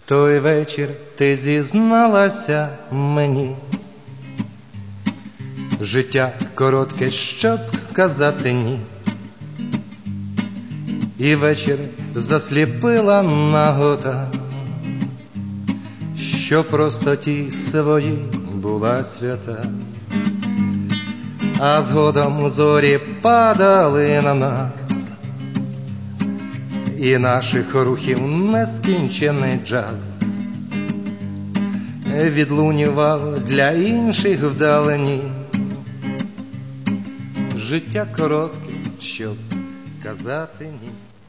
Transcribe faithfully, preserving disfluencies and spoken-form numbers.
той вечір ти зізналася мені. Життя коротке, щоб казати ні. І вечір засліпила нагота, що просто ті свої була свята. А згодом зорі падали на нас, і наших рухів нескінчений джаз відлунював для інших вдалині. Життя коротке, щоб казати ні.